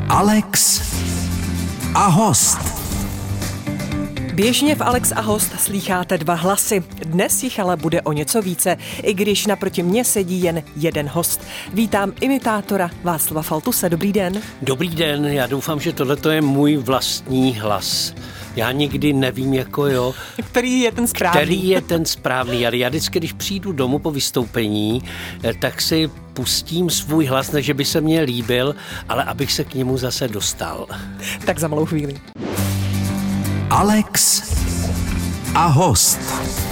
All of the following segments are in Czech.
Alex a host. Běžně v Alex a host slýcháte dva hlasy. Dnes jich ale bude o něco více, i když naproti mně sedí jen jeden host. Vítám imitátora Václava Faltuse. Dobrý den. Dobrý den, já doufám, že tohleto je můj vlastní hlas. Já nikdy nevím, Který je ten správný. Ale já vždycky, když přijdu domů po vystoupení, tak si pustím svůj hlas, ne že by se mně líbil, ale abych se k němu zase dostal. Tak za malou chvíli. Alex a host.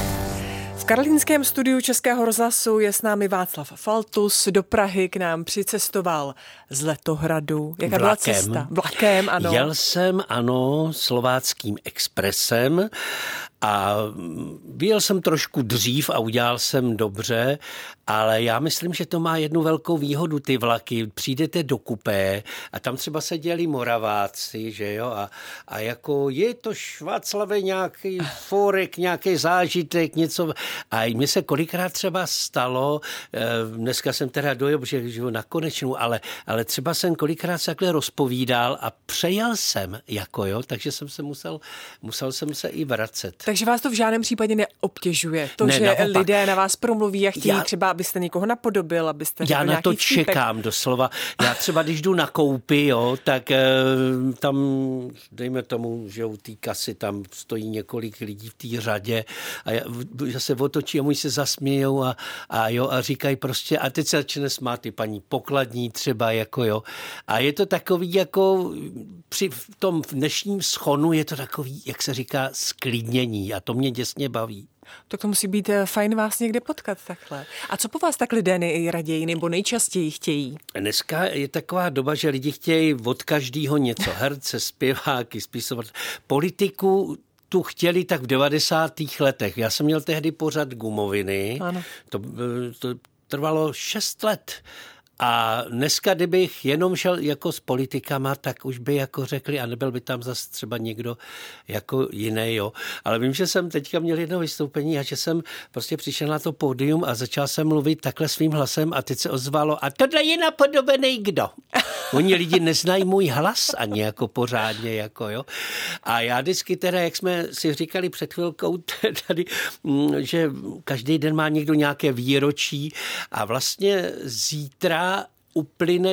V karlínském studiu Českého rozhlasu je s námi Václav Faltus. Do Prahy k nám přicestoval z Letohradu. Jaká byla cesta? Vlakem, ano. Jel jsem, slováckým expresem a vyjel jsem trošku dřív a udělal jsem dobře, ale já myslím, že to má jednu velkou výhodu, ty vlaky. Přijdete do kupé a tam třeba seděli Moraváci, že jo, a jako je to Václave nějaký fórek, nějaký zážitek, něco. A mně se kolikrát třeba stalo, dneska jsem teda dojel, že na konečnou, ale třeba jsem kolikrát se takhle rozpovídal a přejel jsem, takže jsem se musel jsem se i vracet. Takže vás to v žádném případě neobtěžuje? To, že naopak. Lidé na vás promluví a chtějí třeba, abyste někoho napodobil, abyste řekl nějaký Já na to vtípek. čekám doslova. Já třeba, když jdu na koupy, tak tam, dejme tomu, že u té kasy tam stojí několik lidí v té řadě a já se otočí a můj se zasmějou a říkají prostě, a teď se začne smát ty paní pokladní třeba, A je to takový, při tom dnešním schonu je to takový, jak se říká, sklidnění a to mě děsně baví. Tak to musí být fajn vás někde potkat takhle. A co po vás tak lidé nejraději nebo nejčastěji chtějí? Dneska je taková doba, že lidi chtějí od každého něco. Herce, zpěváky, spisovat. Politiku tu chtěli tak v 90. letech. Já jsem měl tehdy pořad Gumoviny. Ano. To trvalo 6 let. A dneska, kdybych jenom šel jako s politikama, tak už by řekli a nebyl by tam zase třeba někdo jiný, Ale vím, že jsem teďka měl jedno vystoupení a že jsem prostě přišel na to pódium a začal jsem mluvit takhle svým hlasem a teď se ozvalo a tohle je napodobený kdo? Oni lidi neznají můj hlas ani pořádně, A já vždycky teda, jak jsme si říkali před chvilkou tady, že každý den má někdo nějaké výročí a vlastně zítra uplyne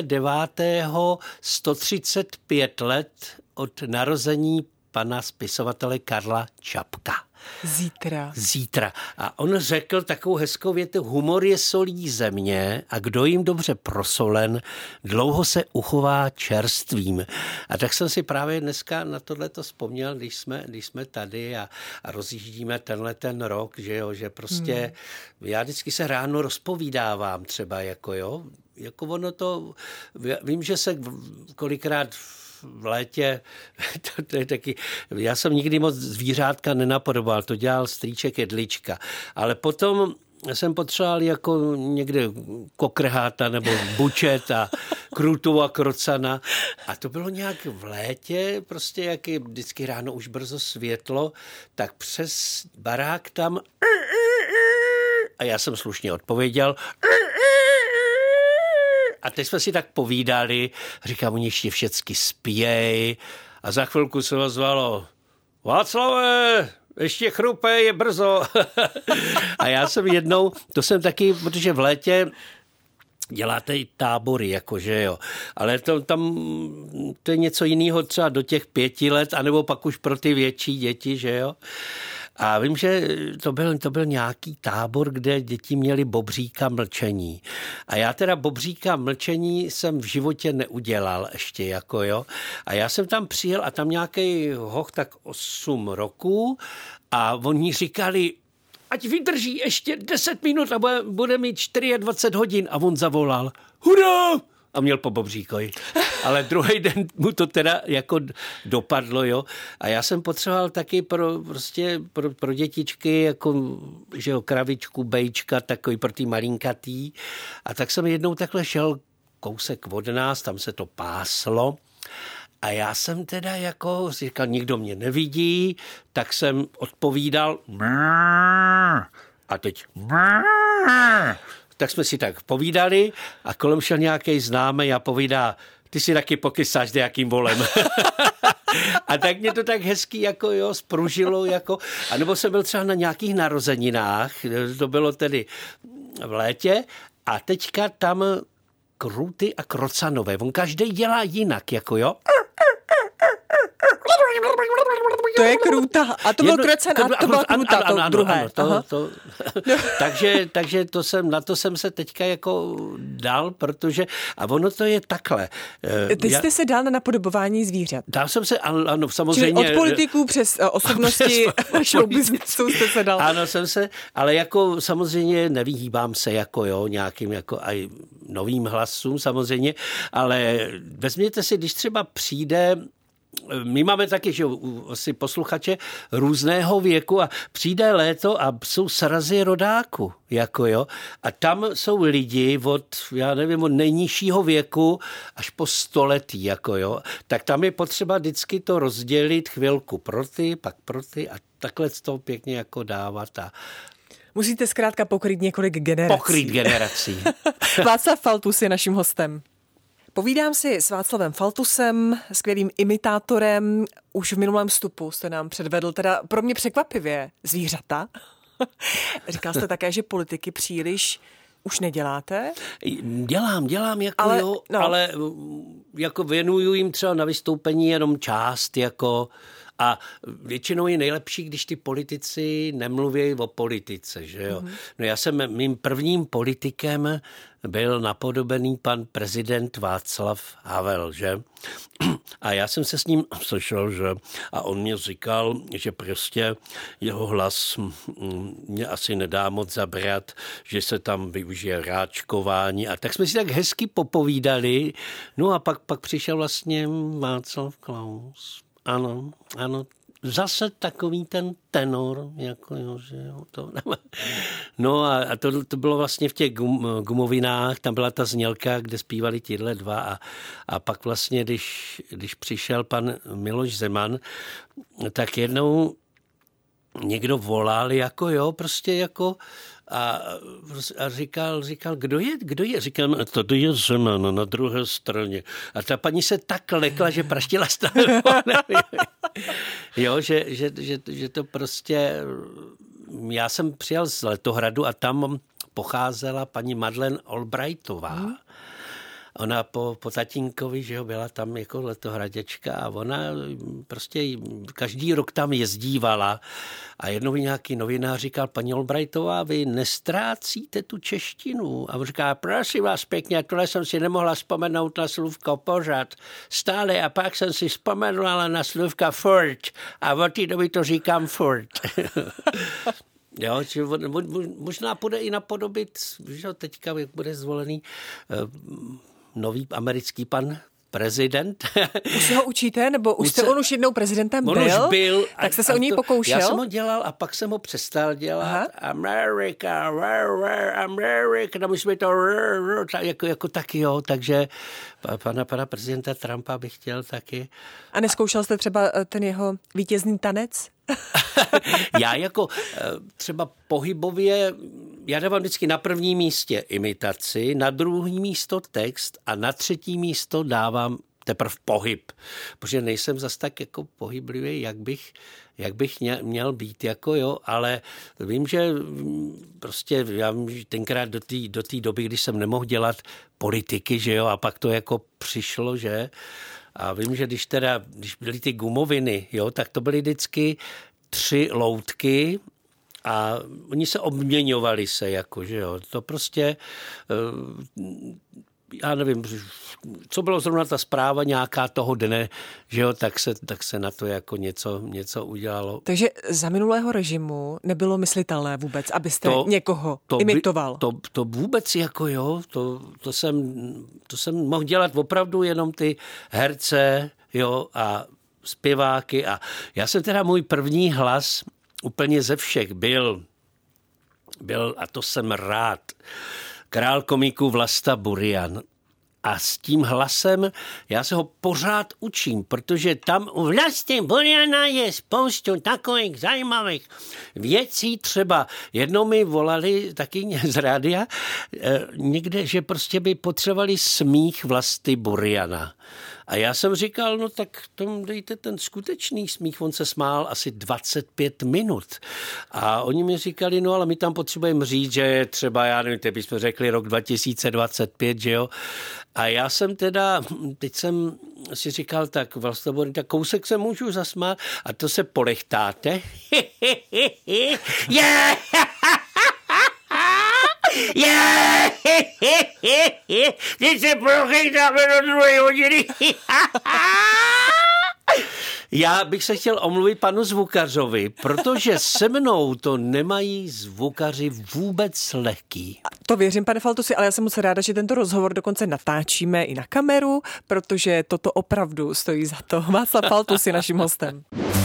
135 let od narození pana spisovatele Karla Čapka. Zítra. A on řekl takovou hezkou větu, humor je solí země a kdo jim dobře prosolen, dlouho se uchová čerstvým. A tak jsem si právě dneska na tohleto vzpomněl, když jsme tady a rozjíždíme ten rok, že prostě já vždycky se ráno rozpovídávám třeba, ono to, vím, že se kolikrát v létě, to je taky, já jsem nikdy moc zvířátka nenapodoboval, to dělal strýček Jedlička, ale potom jsem potřeboval někde kokrháta nebo bučet a krutu a krocana a to bylo nějak v létě, prostě jak je vždycky ráno už brzo světlo, tak přes barák tam a já jsem slušně odpověděl a teď jsme si tak povídali, říkám, oni ještě všecky spějí a za chvilku se ozvalo Václave, ještě chrupe, je brzo. A já jsem jednou, to jsem taky, protože v létě děláte i tábory, ale to je něco jiného třeba do těch 5 let, anebo pak už pro ty větší děti, A vím, že to byl nějaký tábor, kde děti měly bobříka mlčení. A já teda bobříka mlčení jsem v životě neudělal ještě, A já jsem tam přijel a tam nějaký hoch tak 8 roků a oni říkali, ať vydrží ještě 10 minut a bude mít 24 hodin. A on zavolal, hurá! A měl po bobříkovi. Ale druhý den mu to teda dopadlo, A já jsem potřeboval taky pro dětičky, kravičku, bejčka, takový pro ty malinkatý. A tak jsem jednou takhle šel kousek od nás, tam se to páslo. A já jsem teda říkal, nikdo mě nevidí, tak jsem odpovídal a teď tak jsme si tak povídali a kolem šel nějaký známý a povídá, ty si taky pokysáš nějakým volem. A tak mě to tak hezky jako spružilo, a nebo jsem byl třeba na nějakých narozeninách, to bylo tedy v létě, a teďka tam Kruty a Krocanové, on každý dělá jinak, To je Kruta. A to byl Krocan a to byla Kruta, to druhé. Takže na to jsem se teďka dal, protože, a ono to je takhle. Ty jste se dal na napodobování zvířat. Dal jsem se, ano, samozřejmě. Čili od politiků přes osobnosti showbiznesu jste se dal. Ano, jsem se, ale samozřejmě nevyhýbám se nějakým aj novým hlasům samozřejmě, ale vezměte si, když třeba přijde, my máme taky, že asi posluchače různého věku a přijde léto a jsou srazy rodáku, a tam jsou lidi od nejnižšího věku až po 100 letý, tak tam je potřeba vždycky to rozdělit chvilku pro ty, pak pro ty a takhle to pěkně dávat a musíte zkrátka pokrýt několik generací. Václav Faltus je naším hostem. Povídám si s Václavem Faltusem, skvělým imitátorem. Už v minulém vstupu jste nám předvedl teda pro mě překvapivě zvířata. Říkal jste také, že politiky příliš už neděláte? Dělám, ale věnuju jim třeba na vystoupení jenom část, a většinou je nejlepší, když ty politici nemluví o politice, že jo. No já jsem mým prvním politikem byl napodobený pan prezident Václav Havel, že? A já jsem se s ním slyšel, že? A on mě říkal, že prostě jeho hlas mě asi nedá moc zabrat, že se tam využije ráčkování. A tak jsme si tak hezky popovídali. No a pak přišel vlastně Václav Klaus. Ano, zase takový ten tenor, že jo, to. No a to bylo vlastně v těch gumovinách, tam byla ta znělka, kde zpívali tihle dva a pak vlastně, když přišel pan Miloš Zeman, tak jednou někdo volal a říkal, kdo je? Říkal, tady je Zeman na druhé straně. A ta paní se tak lekla, že praštila stále. Jo, že to prostě. Já jsem přijel z Letohradu a tam pocházela paní Madeleine Albrightová. Ona po tatínkovi, že jo, byla tam letohraděčka a ona prostě každý rok tam jezdívala a jednou nějaký novinář říkal, paní Albrightová, vy nestrácíte tu češtinu. A on říká, prosím vás pěkně, tohle jsem si nemohla vzpomenout na slůvko pořád stále a pak jsem si vzpomenula na slůvka furt a od té doby to říkám furt. Jo, možná půjde i napodobit, že teďka bude zvolený nový americký pan prezident. Už se ho učíte, nebo on už jednou prezidentem byl? On už byl. Tak jste se o něj pokoušel? Já jsem ho dělal a pak jsem ho přestal dělat. Aha. America, no my jsme to jako taky, jo, takže pana prezidenta Trumpa bych chtěl taky. A neskoušel jste třeba ten jeho vítězný tanec? Já třeba pohybově, já dávám vždycky na první místě imitaci, na druhý místo text a na třetí místo dávám teprve pohyb, protože nejsem zas tak pohyblivý, jak bych měl být, ale vím, že prostě já tenkrát do té doby, když jsem nemohl dělat politiky, že jo, a pak to přišlo, že. A vím, že když byly ty gumoviny, jo, tak to byly vždycky 3 loutky a oni se obměňovali se, že jo. To prostě, já nevím, co bylo zrovna ta zpráva nějaká toho dne, že jo, tak se na to něco udělalo. Takže za minulého režimu nebylo myslitelné vůbec, abyste někoho imitoval? To vůbec to jsem mohl dělat opravdu jenom ty herce, jo, a zpěváky a já jsem teda můj první hlas úplně ze všech byl a to jsem rád, král komiků Vlasta Burian. A s tím hlasem já se ho pořád učím, protože tam u Vlasty Buriana je spoustu takových zajímavých věcí. Třeba jednou mi volali taky z rádia někde, že prostě by potřebovali smích Vlasty Buriana. A já jsem říkal, no tak tomu dejte ten skutečný smích, on se smál asi 25 minut. A oni mi říkali, no ale my tam potřebujeme říct, že je třeba, já nevím, teď bychom řekli rok 2025, že jo. A já jsem teda, teď jsem si říkal, tak vlastně, tak kousek se můžu zasmát a to se polechtáte. Yeah! Yeah! Teď se prochejtáme do 2 hodiny. Já bych se chtěl omluvit panu zvukařovi, protože se mnou to nemají zvukaři vůbec lehký. To věřím, pane Faltusi, ale já jsem moc ráda, že tento rozhovor dokonce natáčíme i na kameru, protože toto opravdu stojí za to. Václav Faltus je naším hostem.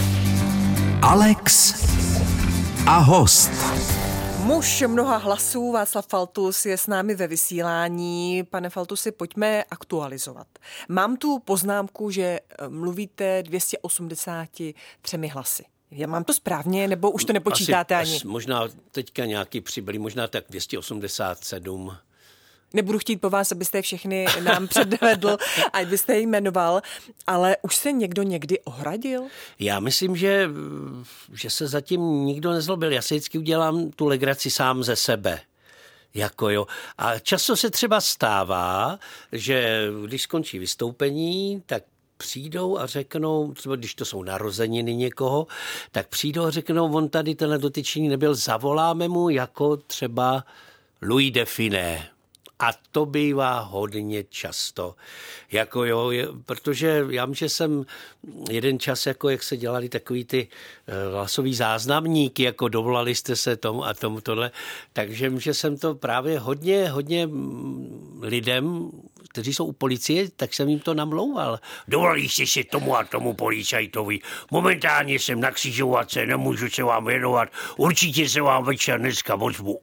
Alex a host. Muž mnoha hlasů Václav Faltus je s námi ve vysílání. Pane Faltusi, pojďme aktualizovat. Mám tu poznámku, že mluvíte 283 hlasy. Já mám to správně, nebo už to nepočítáte ani? Možná teďka nějaký přibyli, možná tak 287. Nebudu chtít po vás, abyste je všechny nám předvedl, ať byste je jmenoval, ale už se někdo někdy ohradil? Já myslím, že se zatím nikdo nezlobil. Já si vždycky udělám tu legraci sám ze sebe. Jako jo. A často se třeba stává, že když skončí vystoupení, tak přijdou a řeknou, třeba když to jsou narozeniny někoho, tak přijdou a řeknou, on tady tenhle dotyčný nebyl, zavoláme mu jako třeba Louis Define. A to bývá hodně často. Jako jo, protože já myslím, že jsem jeden čas, jako jak se dělali takový ty hlasový záznamníky, jako dovolali jste se tomu a tomu tohle, takže že jsem to právě hodně lidem, kteří jsou u policie, tak jsem jim to namlouval. Dovolali jste se tomu a tomu policajtovi. Momentálně jsem na křižovatce, nemůžu se vám věnovat. Určitě se vám večer dneska ozvu.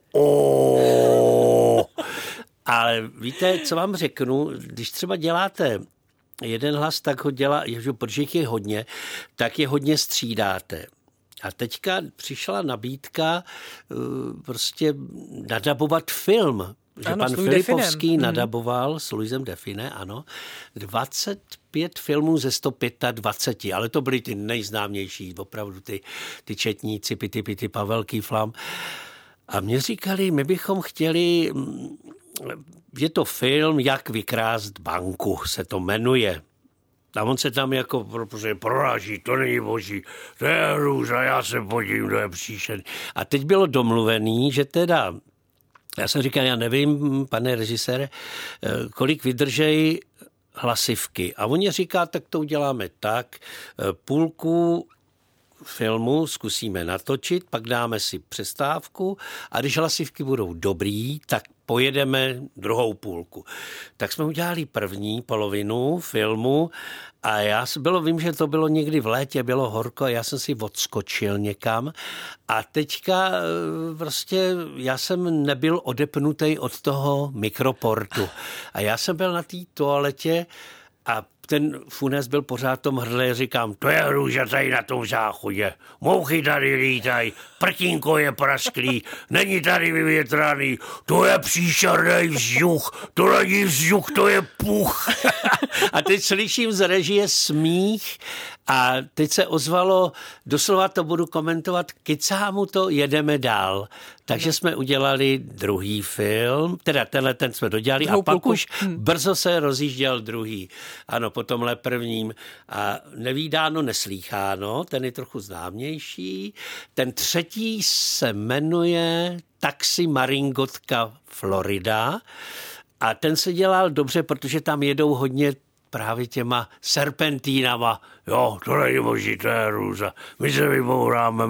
Ale víte, co vám řeknu, když třeba děláte jeden hlas, tak ho dělá, protože jich je hodně, tak je hodně střídáte. A teďka přišla nabídka prostě nadabovat film. Že ano, pan Filipovský nadaboval s Louisem Define, ano, 25 filmů ze 125, ale to byly ty nejznámější, opravdu ty četníci, Pity, Pavelký, Flam. A mě říkali, my bychom chtěli, je to film Jak vykrást banku, se to jmenuje. A on se tam jako proráží, to není boží, to je hrůza, já se podívím, to je příšerný. A teď bylo domluvený, že teda, já jsem říkal, já nevím, pane režisére, kolik vydržej hlasivky. A on říká, tak to uděláme tak, půlku filmu zkusíme natočit, pak dáme si přestávku a když hlasivky budou dobrý, tak pojedeme druhou půlku. Tak jsme udělali první polovinu filmu a vím, že to bylo někdy v létě, bylo horko a já jsem si odskočil někam a teďka prostě já jsem nebyl odepnutý od toho mikroportu a já jsem byl na té toaletě a ten Funes byl pořád v tom hrdle, říkám, to je hrůza tady na tom záchodě, mouchy tady lítají, prtínko je prasklý, není tady vyvětraný, to je příšerný vzduch, to není vzduch, to je puch. A teď slyším z režie smích a teď se ozvalo, doslova to budu komentovat, kecá mu to, jedeme dál. Takže jsme udělali druhý film, teda ten jsme dodělali a pak už brzo se rozjížděl druhý. Ano, po tomhle prvním. A nevídáno, neslýcháno, ten je trochu známější. Ten třetí se jmenuje Taxi Maringotka Florida a ten se dělal dobře, protože tam jedou hodně právě těma serpentínama. Jo, to není možný, to je hrůza. My se vybouráme,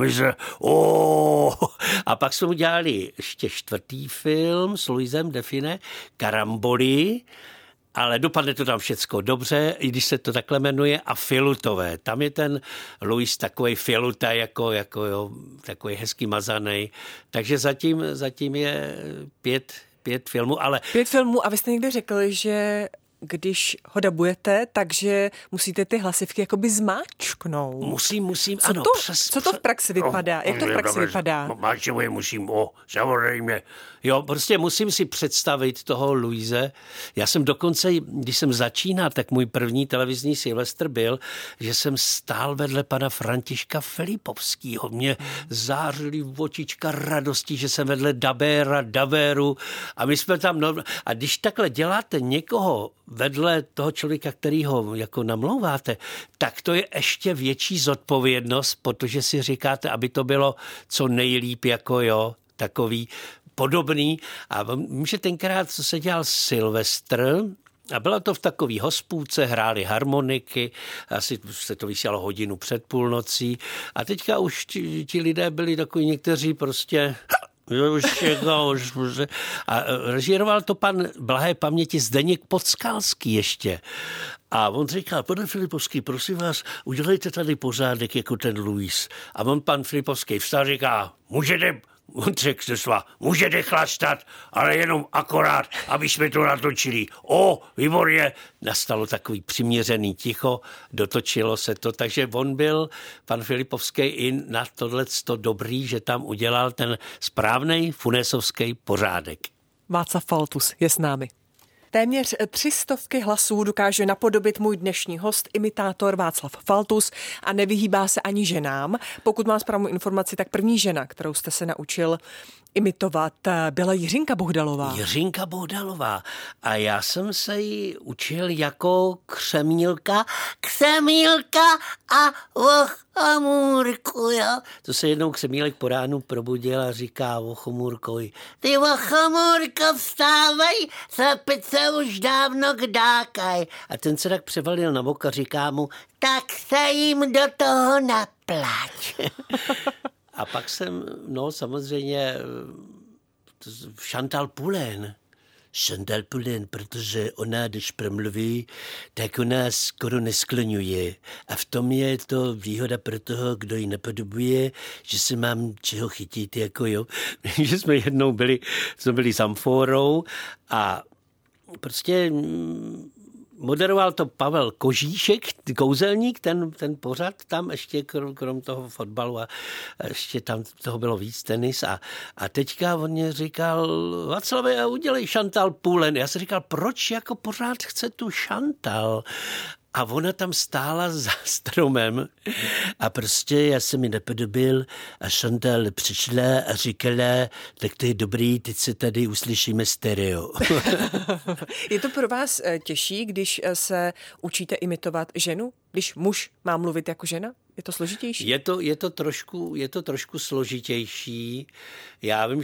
A pak jsme udělali ještě čtvrtý film s Louisem Define, Karamboli, ale dopadne to tam všecko dobře, i když se to takhle jmenuje, a filutové. Tam je ten Louis takovej filuta, jako takový hezký mazanej. Takže zatím je pět filmů, ale... 5 filmů a vy jste někde řekli, že když ho dabujete, takže musíte ty hlasivky jakoby zmáčknout. Musím, ano. Co to v praxi vypadá? Jak to v praxi vypadá? Musím, samozřejmě. Jo, prostě musím si představit toho Luise. Já jsem dokonce, když jsem začínal, tak můj první televizní Silvestr byl, že jsem stál vedle pana Františka Filipovského. Mě zářily očička radostí, že jsem vedle Dabéru a my jsme tam... A když takhle děláte někoho vedle toho člověka, který ho jako namlouváte, tak to je ještě větší zodpovědnost, protože si říkáte, aby to bylo co nejlíp jako takový podobný. A vím, že tenkrát, co se dělal Silvestr, a byla to v takový hospůdce, hráli harmoniky, asi se to vysílalo hodinu před půlnocí a teďka už ti lidé byli takový někteří prostě... A režíroval to pan blahé paměti Zdeněk Podskalský ještě. A on říkal, pane Filipovský, prosím vás, udělejte tady pořádek jako ten Luis. A on pan Filipovský vstal, říká, můžete chlastat, ale jenom akorát, aby jsme to natočili. Výborně. Nastalo takový přiměřený ticho, dotočilo se to, takže on byl, pan Filipovský, i na tohleto dobrý, že tam udělal ten správnej funesovský pořádek. Václav Faltus je s námi. Téměř 300 hlasů dokáže napodobit můj dnešní host, imitátor Václav Faltus a nevyhýbá se ani ženám. Pokud mám správnou informaci, tak první žena, kterou jste se naučil imitovat, byla Jiřinka Bohdalová. Jiřinka Bohdalová. A já jsem se ji učil jako Křemílka a Ochomůrku, jo. To se jednou Křemílek po ránu probudil a říká Ochomůrkovi, ty Ochomůrko, vstávej, slepice už dávno kdákaj. A ten se tak převalil na bok a říká mu, tak se jim do toho naplať. A pak jsem, samozřejmě, Chantal Poulain, protože ona, když promluví, tak ona skoro neskloňuje. A v tom je to výhoda pro toho, kdo ji napodobuje, že se mám čeho chytit, že jsme jednou byli s Amforou a prostě... Moderoval to Pavel Kožíšek, kouzelník, ten pořad tam ještě krom toho fotbalu a ještě tam toho bylo víc tenis a teďka on mě říkal, Václave, udělej Chantal Poulain. Já jsem říkal, proč jako pořád chce tu Chantal? A ona tam stála za stromem a prostě já jsem ji napodobil a Chantal přišla a říkala, tak to je dobrý, teď se tady uslyšíme stereo. Je to pro vás těžší, když se učíte imitovat ženu? Když muž má mluvit jako žena? Je to složitější? Je to trošku složitější. Já vím,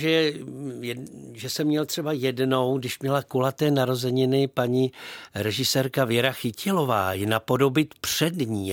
že jsem měl třeba jednou, když měla kulaté narozeniny paní režisérka Věra Chytilová, ji napodobit před ní,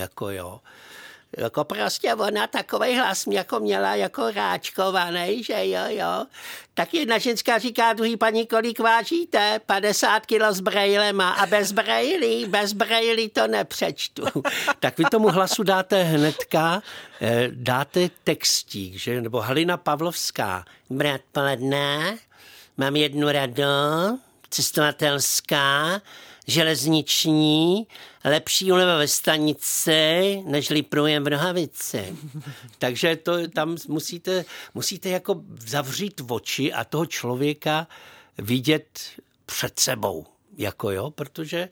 Jako prostě ona takovej hlas jako měla jako ráčkovaný, že jo. Tak jedna ženská říká druhý, paní, kolik vážíte? 50 kilo s brejlema a bez brejlí to nepřečtu. Tak vy tomu hlasu dáte hnedka, dáte textík, že? Nebo Halina Pavlovská. Dobré odpoledne, mám jednu radu, cestovatelská, železniční, lepší úleva ve stanici, nežli průjem v nohavici. Takže to tam musíte jako zavřít oči a toho člověka vidět před sebou. Protože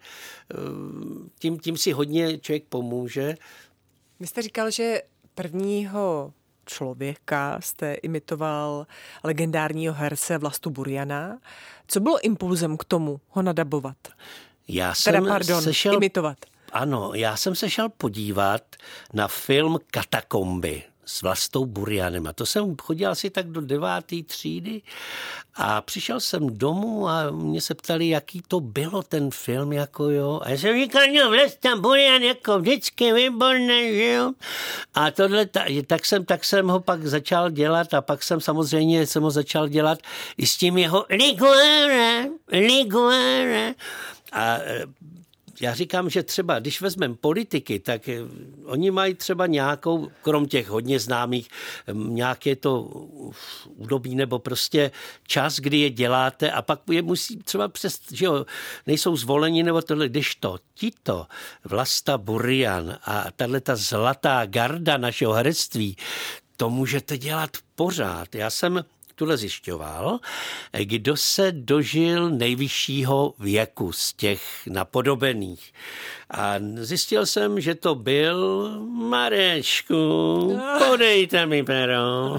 tím si hodně člověk pomůže. Vy jste říkal, že prvního člověka jste imitoval legendárního herce Vlastu Buriana. Co bylo impulzem k tomu ho nadabovat? Imitovat. Ano, já jsem se šel podívat na film Katakomby s Vlastou Burianem. A to jsem chodil asi tak do 9. třídy a přišel jsem domů a mě se ptali, jaký to bylo ten film, A já jsem říkal, Vlasta Burian jako vždycky výborný, že jo. A tohle, tak jsem ho pak začal dělat a pak jsem samozřejmě ho začal dělat i s tím jeho Liguere. A já říkám, že třeba, když vezmeme politiky, tak oni mají třeba nějakou, krom těch hodně známých, nějaké to údobí nebo prostě čas, kdy je děláte a pak je musí třeba přes, že jo, nejsou zvoleni nebo tohle, když tito Vlasta Burian a tato zlatá garda našeho herectví, to můžete dělat pořád. Já jsem tuhle zjišťoval, kdo se dožil nejvyššího věku z těch napodobených. A zjistil jsem, že to byl Marečku, podejte mi pero.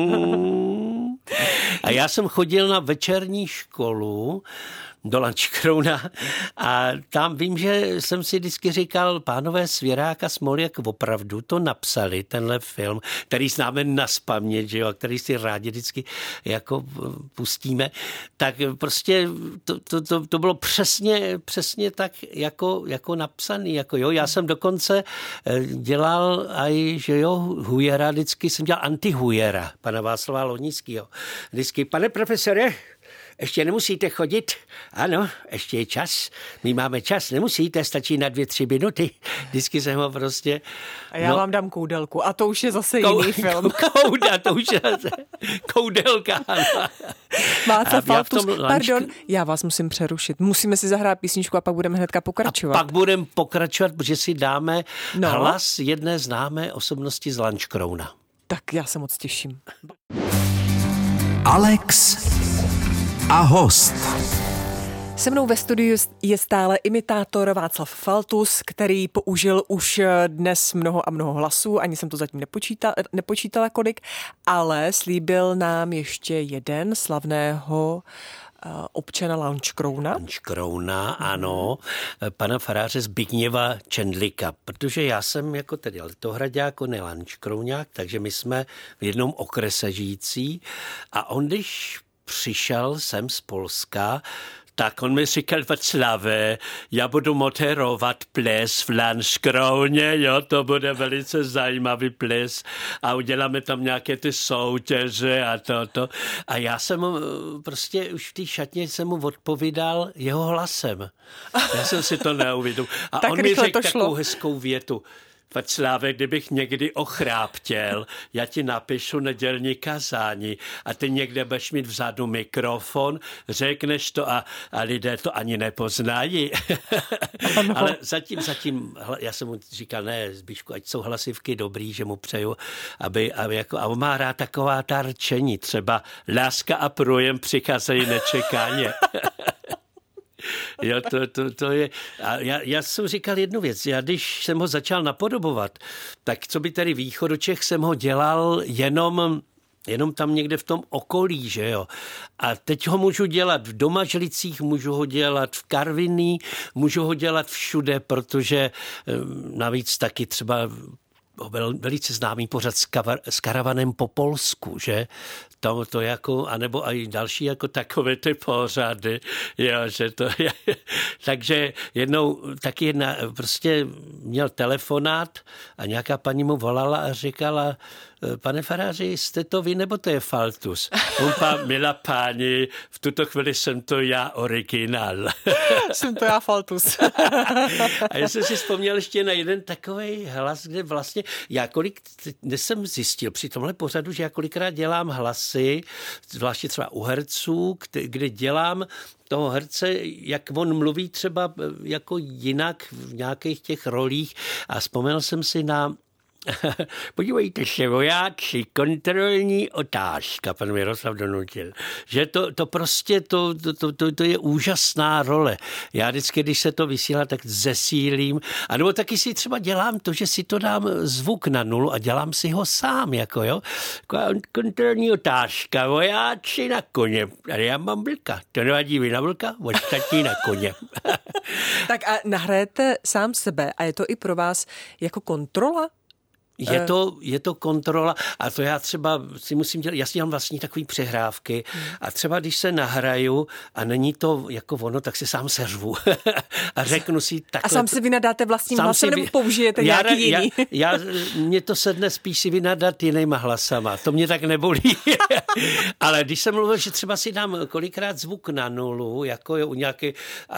A já jsem chodil na večerní školu do Lanškrouna a tam vím, že jsem si vždycky říkal, pánové Svěrák a Smoljak opravdu to napsali, tenhle film, který známe nazpaměť, že jo, a který si rádi vždycky jako pustíme, tak prostě to bylo přesně tak jako napsaný, jako jo, já jsem dokonce dělal aj, že jo, Hujera, vždycky jsem dělal antihujera, pana Václava Lonického. Vždycky, pane profesore, ještě nemusíte chodit? Ano, ještě je čas. My máme čas, nemusíte, stačí na 2-3 minuty. Vždycky jsem ho prostě... A já vám dám koudelku. A to už je zase jiný film. To už je zase koudelka. Václav Faltus, pardon, já vás musím přerušit. Musíme si zahrát písničku a pak budeme hnedka pokračovat. A pak budeme pokračovat, protože si dáme hlas jedné známé osobnosti z Lanškrouna. Tak já se moc těším. Alex a host. Se mnou ve studiu je stále imitátor Václav Faltus, který použil už dnes mnoho a mnoho hlasů, ani jsem to zatím nepočítala kolik, ale slíbil nám ještě jeden slavného občana Lanškrouna. Lanškrouna, ano, pana faráře Zbigněva Čendlíka, protože já jsem jako tedy letohraďák, on je Lanškrouňák, takže my jsme v jednom okrese žijící a on, když přišel sem z Polska, tak on mi říkal, Václave, já budu moderovat ples v Lanškrouně, jo, to bude velice zajímavý ples a uděláme tam nějaké ty soutěže a toto. A já jsem mu prostě už v té šatně jsem mu odpovídal jeho hlasem. Já jsem si to neuvědomil. A on mi řekl takovou hezkou větu. Václave, kdybych někdy ochráptěl, já ti napíšu nedělní kazání a ty někde budeš mít vzadu mikrofon, řekneš to a lidé to ani nepoznají. Ale zatím, já jsem mu říkal, ne, Zbíšku, ať jsou hlasivky dobrý, že mu přeju, aby jako, a on má rád taková ta rčení, třeba láska a průjem přicházejí nečekaně. Jo, to je... A já jsem říkal jednu věc. Já když jsem ho začal napodobovat, tak co by tady Východočech jsem ho dělal jenom tam někde v tom okolí, že jo. A teď ho můžu dělat v Domažlicích, můžu ho dělat v Karviní, můžu ho dělat všude, protože navíc taky třeba byl velice známý pořad s karavanem po Polsku, že? To jako, anebo i další jako takové ty pořady, jo, že to je. Takže jednou taky prostě měl telefonát a nějaká paní mu volala a říkala, pane faráři, jste to vy, nebo to je Faltus? Milá páni, v tuto chvíli jsem to já originál. Jsem to já Faltus. A já jsem si vzpomněl ještě na jeden takový hlas, kde vlastně já jsem zjistil při tomhle pořadu, že já kolikrát dělám hlasy, zvláště třeba u herců, kde dělám toho herce, jak on mluví třeba jako jinak v nějakých těch rolích a vzpomněl jsem si na podívejte se, vojáci, kontrolní otázka, pan Miroslav donutil. Že to prostě, to je úžasná role. Já vždycky, když se to vysílá, tak zesílím. A nebo taky si třeba dělám to, že si to dám zvuk na nulu a dělám si ho sám, jako jo. Kontrolní otázka, vojáci na koně. Ale já mám vlka. To nevadí, vy na vlka, ostatní na koně. Tak a nahrajete sám sebe a je to i pro vás jako kontrola? Je to kontrola a to já třeba si musím dělat, já si dělám vlastní takový přehrávky a třeba když se nahraju a není to jako ono, tak si sám seřvu a řeknu si takhle. A sám si vynadáte vlastním hlasem nebo použijete nějaký jiný? Mně to sedne spíš si vynadat jinýma hlasama, to mě tak nebolí. Ale když jsem mluvil, že třeba si dám kolikrát zvuk na nulu, jako je u nějaké,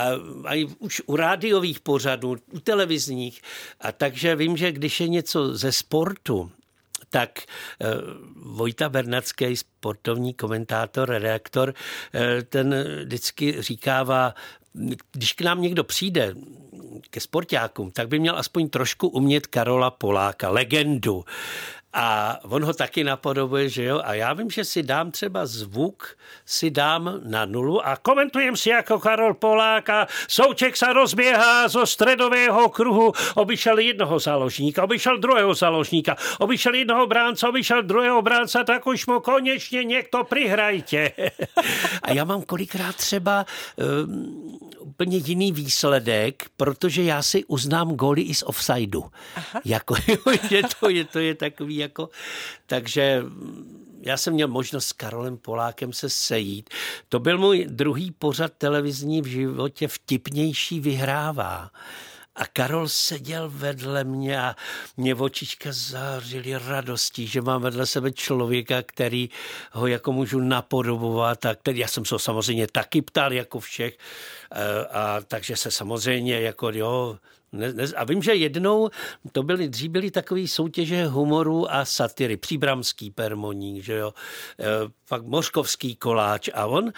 už u rádiových pořadů, u televizních, a takže vím, že když je něco ze sportu, tak Vojta Bernacký, sportovní komentátor, redaktor, ten vždycky říkává, když k nám někdo přijde ke sportákům, tak by měl aspoň trošku umět Karola Poláka, legendu. A on ho taky napodobuje, že jo? A já vím, že si dám třeba zvuk, si dám na nulu a komentujem si jako Karol Polák a Souček se rozběhá zo středového kruhu, obyšel jednoho záložníka, obyšel druhého záložníka, obyšel jednoho bránce, obyšel druhého bránce, tak už mu konečně někdo přihrajte. A já mám kolikrát třeba úplně jiný výsledek, protože já si uznám góly i z offsideu. Jako, to je takový jako, takže já jsem měl možnost s Karolem Polákem se sejít. To byl můj druhý pořad televizní v životě, Vtipnější vyhrává. A Karol seděl vedle mě a mě očička zářily radostí, že mám vedle sebe člověka, který ho jako můžu napodobovat. A který, já jsem se samozřejmě taky ptal jako všech. A takže se samozřejmě jako a vím, že jednou dřív byly takové soutěže humoru a satiry, Příbramský permoník, že jo, pak Mořkovský koláč a on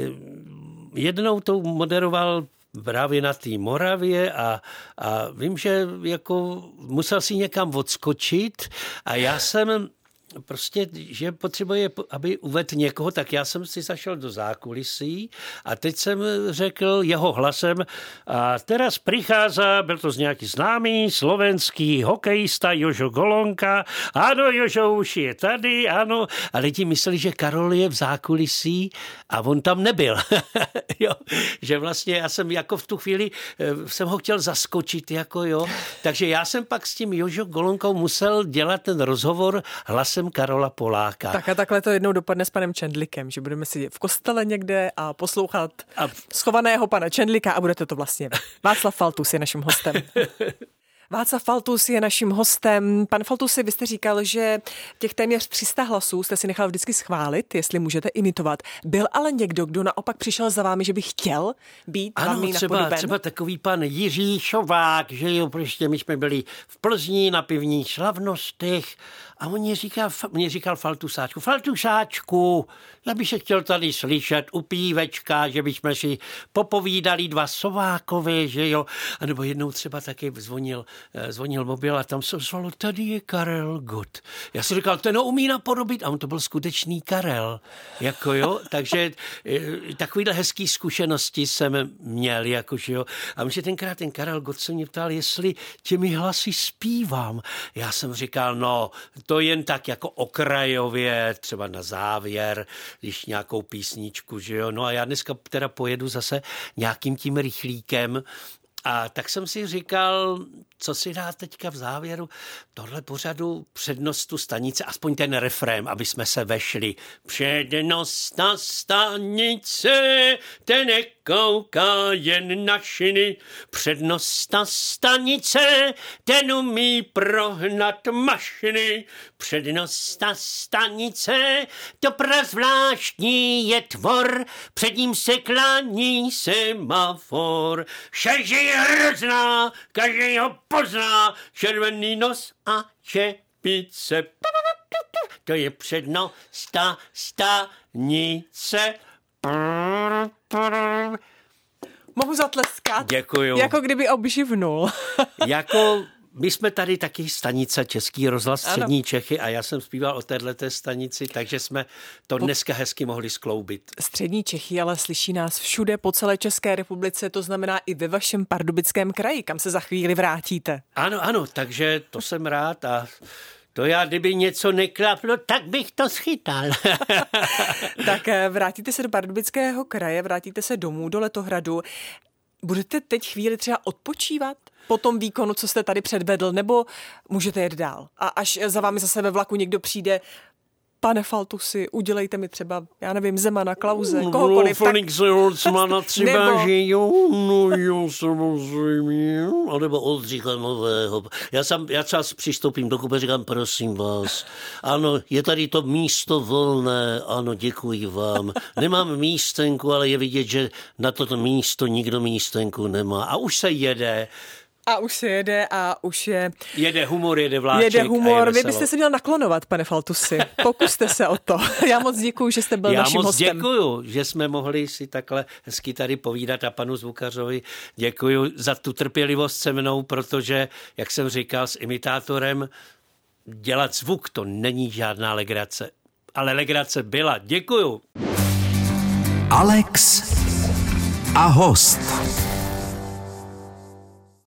jednou to moderoval právě na té Moravě a vím, že jako musel si někam odskočit a já jsem prostě, že potřebuje, aby uvedl někoho, tak já jsem si zašel do zákulisí a teď jsem řekl jeho hlasem a teraz prichází, byl to z nějaký známý slovenský hokejista Jožo Golonka. Ano, Jožo už je tady, ano. A lidi mysleli, že Karol je v zákulisí a on tam nebyl. Jo, že vlastně já jsem jako v tu chvíli jsem ho chtěl zaskočit, jako jo. Takže já jsem pak s tím Jožo Golonkou musel dělat ten rozhovor hlasem Karola Poláka. Tak a takhle to jednou dopadne s panem Čendlikem, že budeme sedět v kostele někde a poslouchat schovaného pana Čendlika a budete to vlastně. Václav Faltus je naším hostem. Václav Faltus je naším hostem. Pan Faltusi, vy jste říkal, že těch téměř 300 hlasů jste si nechal vždycky schválit, jestli můžete imitovat. Byl ale někdo, kdo naopak přišel za vámi, že by chtěl být vámi napodoben? Třeba takový pan Jiří Šovák, že jo, prostě my jsme byli v Plzni na pivních slavnostech a on mě říkal Faltusáčku, já bych se chtěl tady slyšet u pívečka, že bychom si popovídali dva Sovákové, že jo, a nebo jednou třeba taky zvonil mobil a tam se ozvalo, tady je Karel Gott. Já si říkal, ten ho umí napodobit a on to byl skutečný Karel, jako jo, takže takovýhle hezký zkušenosti jsem měl, jakože jo, a myslím, že tenkrát ten Karel Gott se mě ptal, jestli těmi hlasy zpívám. Já jsem říkal, no, to jen tak jako okrajově, třeba na závěr, když nějakou písničku, že jo, no a já dneska teda pojedu zase nějakým tím rychlíkem. A tak jsem si říkal, co si dá teďka v závěru tohle pořadu přednost tu stanice, aspoň ten refrém, aby jsme se vešli. Přednost na stanice, ten nekouká jen na šiny. Přednost na stanice, ten umí prohnat mašiny. Přednost na stanice, to prazvláštní je tvor, před ním se klání semafor. Šeži je hrozná, každý ho pozná, červený nos a čepice. To je přednost stanice. Mohu zatleskat? Děkuju. Jako kdyby obživnul. Jako my jsme tady taky stanice Český rozhlas Střední Čechy a já jsem zpíval o téhleté stanici, takže jsme to dneska hezky mohli skloubit. Střední Čechy ale slyší nás všude po celé České republice, to znamená i ve vašem Pardubickém kraji, kam se za chvíli vrátíte. Ano, takže to jsem rád a to já, kdyby něco neklaplo, tak bych to schytal. Tak vrátíte se do Pardubického kraje, vrátíte se domů do Letohradu. Budete teď chvíli třeba odpočívat po tom výkonu, co jste tady předvedl, nebo můžete jet dál? A až za vámi zase ve vlaku někdo přijde, pane Faltusi, udělejte mi třeba, já nevím, Zemana, Klause, kohokoliv. Felixe Holzmana třeba, že jo, samozřejmě, anebo Oldřicha Nového. Já čas přistoupím do kupe, říkám, prosím vás, ano, je tady to místo volné, ano, děkuji vám. Nemám místenku, ale je vidět, že na toto místo nikdo místenku nemá. A už se jede. A už se jede a už je... Jede humor, jede vláček. Jede humor. Vy byste se měl naklonovat, pane Faltusi. Pokuste se o to. Já moc děkuju, že jste byl naším hostem. Já moc děkuju, že jsme mohli si takhle hezky tady povídat a panu zvukařovi děkuju za tu trpělivost se mnou, protože, jak jsem říkal, s imitátorem dělat zvuk, to není žádná legrace. Ale legrace byla. Děkuju. Alex a host.